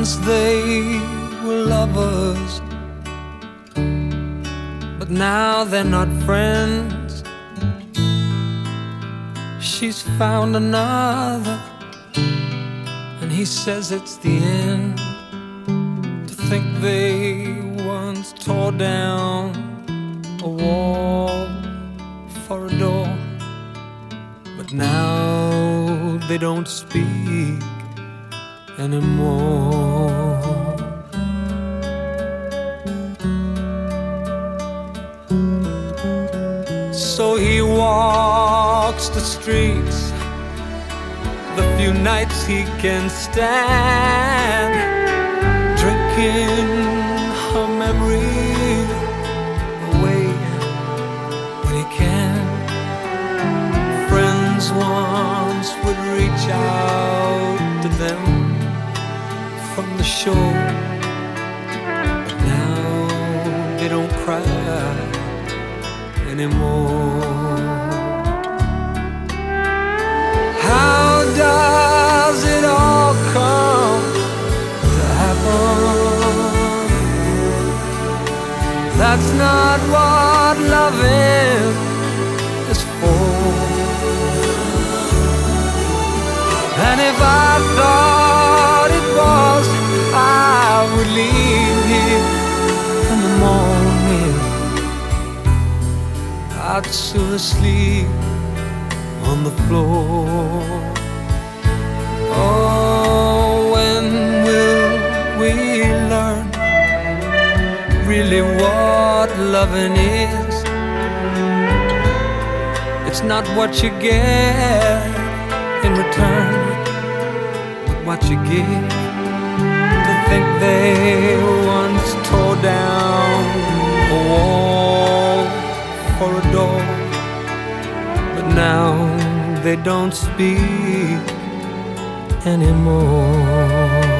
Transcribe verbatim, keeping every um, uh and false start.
Once they were lovers, but now they're not friends. She's found another, and he says it's the end. To think they once tore down a wall for a door, but now they don't speak anymore. So he walks the streets the few nights he can stand, drinking her memory away when he can. Friends once would reach out to them from the shore, but now they don't cry anymore. How does it all come to happen? That's not what loving is for. And if I thought it was, I would leave here in the morning. I'd sooner sleep on the floor. Oh, when will we learn really what loving is? It's not what you get in return, but what you give. To think they once tore down a wall for a door, but now they don't speak anymore.